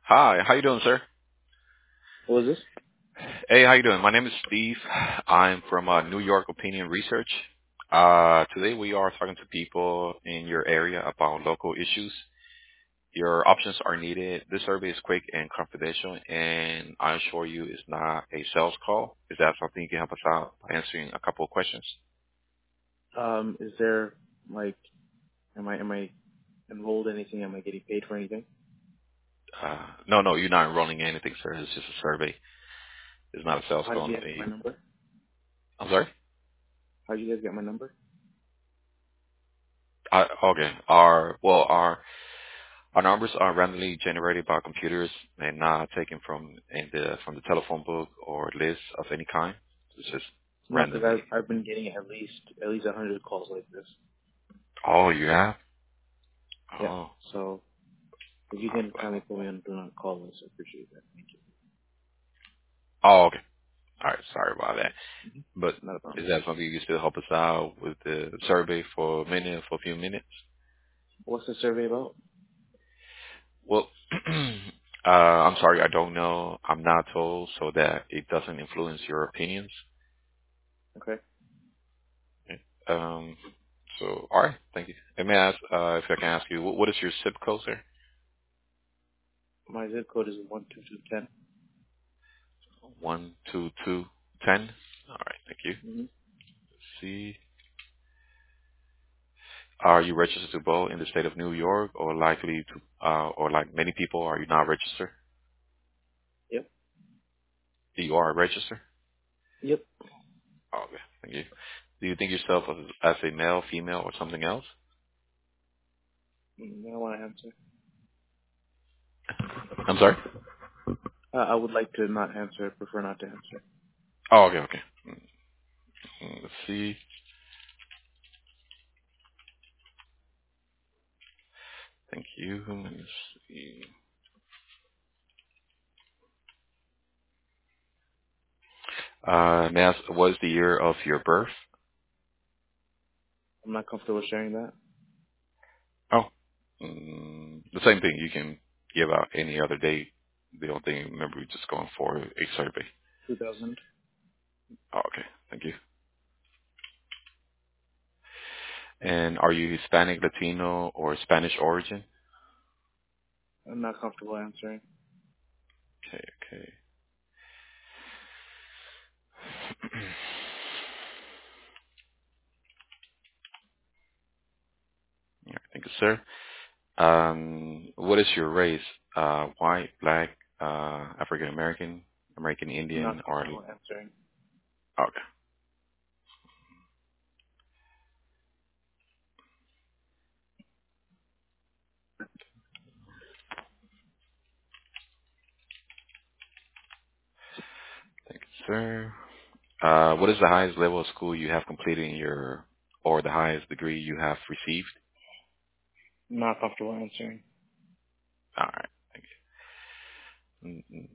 Hi, how you doing, sir? What was this? Hey, how you doing? My name is Steve. I'm from New York Opinion Research. Today we are talking to people in your area about local issues. Your options are needed. This survey is quick and confidential, and I assure you it's not a sales call. Is that something you can help us out by answering a couple of questions? Is there like, am I enrolled in anything? Am I getting paid for anything? No, you're not enrolling in anything, sir. It's just a survey. It's not a sales How did call. you guys get my number? I'm sorry? How did you guys get my number? Okay. Our numbers are randomly generated by computers and not taken from the telephone book or list of any kind. It's just No, because randomly. I've been getting at least 100 calls like this. Oh, you have? Yeah. Oh, So if you can kindly put me on do not call list, I appreciate that. Thank you. oh, okay. All right. Sorry about that. But Not a problem. is that something you can still help us out with the survey for a few minutes? What's the survey about? Well, I'm sorry, I don't know. I'm not told so that it doesn't influence your opinions. Okay. Okay. All right. Thank you. And may I ask, if I can ask you, what is your zip code, sir? My zip code is 12210. 12210. All right. Thank you. Mm-hmm. See, are you registered to vote in the state of New York, or likely to, or like many people, are you not registered? Yep. You are registered. Yep. Okay. Thank you. Do you think yourself as a male, female, or something else? I want to answer. I'm sorry. I would like to not answer. Prefer not to answer. Oh, okay. Okay. Let's see. Thank you. Let me see. May I ask, what is the year of your birth? I'm not comfortable sharing that. Oh, the same thing. You can give out any other date. The only thing, remember, we're just going for a survey. 2000. Oh, okay. Thank you. And are you Hispanic, Latino, or Spanish origin? I'm not comfortable answering. Okay, okay. Yeah, thank you, sir. What is your race? White, black, African American, American I'm not Indian, or comfortable answering. okay? Thank you, sir. What is the highest level of school you have completed in your, or the highest degree you have received? I'm not comfortable answering. All right. Thank you.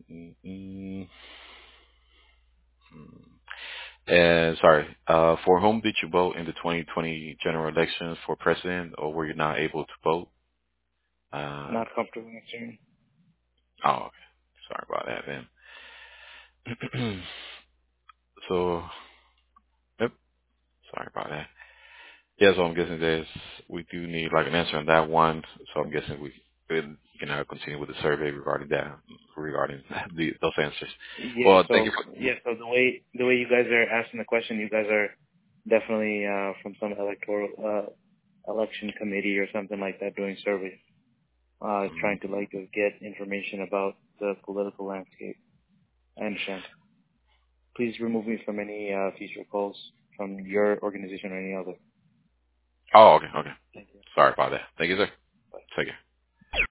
Sorry. For whom did you vote in the 2020 general elections for president, or were you not able to vote? Uh, Not comfortable answering. oh, okay. Sorry about that, man. So, yep. Sorry about that. Yeah, so I'm guessing we do need like an answer on that one. So I'm guessing we can continue with the survey regarding those answers. Yeah. Well, thank you. So the way you guys are asking the question, you guys are definitely from some electoral election committee or something like that doing surveys, trying to like get information about the political landscape. I understand. Please remove me from any future calls from your organization or any other. Oh, okay, okay. Thank you. Sorry about that. Thank you, sir. Bye. Take care.